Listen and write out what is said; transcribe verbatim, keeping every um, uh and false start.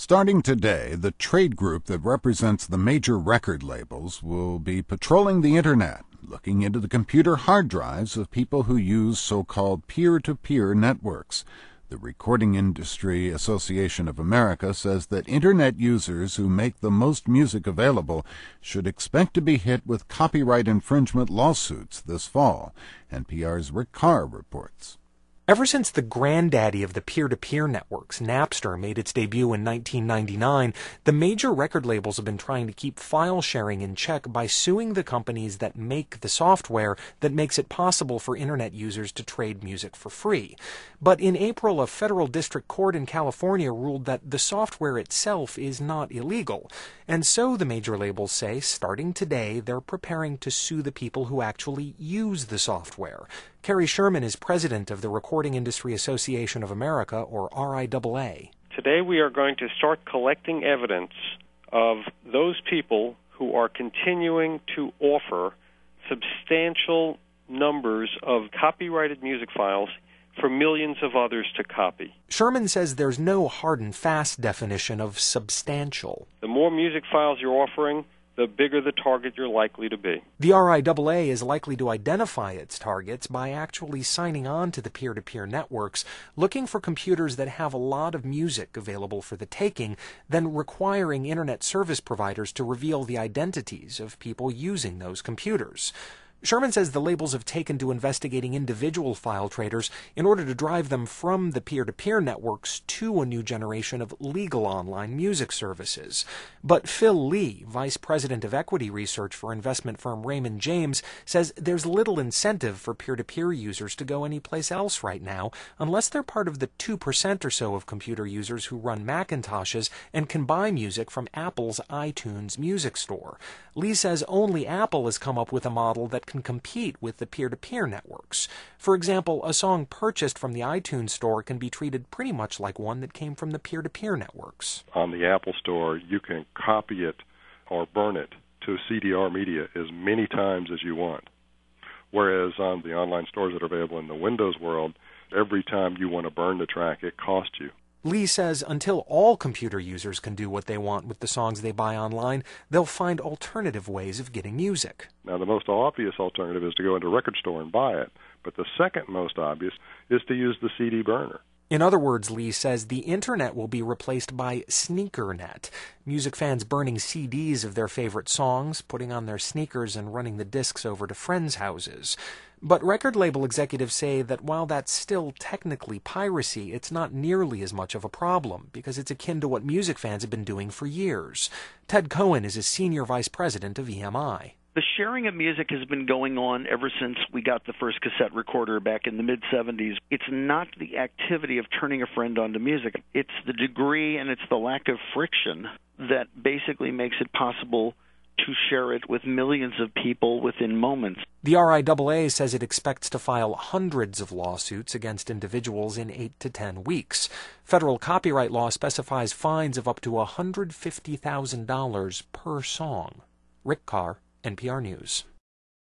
Starting today, the trade group that represents the major record labels will be patrolling the Internet, looking into the computer hard drives of people who use so-called peer-to-peer networks. The Recording Industry Association of America says that Internet users who make the most music available should expect to be hit with copyright infringement lawsuits this fall. N P R's Rick Carr reports. Ever since the granddaddy of the peer-to-peer networks, Napster, made its debut in nineteen ninety-nine, the major record labels have been trying to keep file sharing in check by suing the companies that make the software that makes it possible for Internet users to trade music for free. But in April, a federal district court in California ruled that the software itself is not illegal. And so, the major labels say, starting today, they're preparing to sue the people who actually use the software. Kerry Sherman is president of the Recording Industry Association of America, or R I A A. Today we are going to start collecting evidence of those people who are continuing to offer substantial numbers of copyrighted music files for millions of others to copy. Sherman says there's no hard and fast definition of substantial. The more music files you're offering, the bigger the target you're likely to be. The R I A A is likely to identify its targets by actually signing on to the peer-to-peer networks, looking for computers that have a lot of music available for the taking, then requiring Internet service providers to reveal the identities of people using those computers. Sherman says the labels have taken to investigating individual file traders in order to drive them from the peer-to-peer networks to a new generation of legal online music services. But Phil Lee, vice president of equity research for investment firm Raymond James, says there's little incentive for peer-to-peer users to go anyplace else right now unless they're part of the two percent or so of computer users who run Macintoshes and can buy music from Apple's iTunes music store. Lee says only Apple has come up with a model that can compete with the peer-to-peer networks. For example, a song purchased from the iTunes store can be treated pretty much like one that came from the peer-to-peer networks. On the Apple store, you can copy it or burn it to C D R media as many times as you want. Whereas on the online stores that are available in the Windows world, every time you want to burn the track, it costs you. Lee says until all computer users can do what they want with the songs they buy online, they'll find alternative ways of getting music. Now, the most obvious alternative is to go into a record store and buy it, but the second most obvious is to use the C D burner. In other words, Lee says the Internet will be replaced by SneakerNet, music fans burning C Ds of their favorite songs, putting on their sneakers and running the discs over to friends' houses. But record label executives say that while that's still technically piracy, it's not nearly as much of a problem, because it's akin to what music fans have been doing for years. Ted Cohen is a senior vice president of E M I. The sharing of music has been going on ever since we got the first cassette recorder back in the mid seventies. It's not the activity of turning a friend onto music. It's the degree and it's the lack of friction that basically makes it possible to share it with millions of people within moments. The R I A A says it expects to file hundreds of lawsuits against individuals in eight to ten weeks. Federal copyright law specifies fines of up to one hundred fifty thousand dollars per song. Rick Carr, N P R News.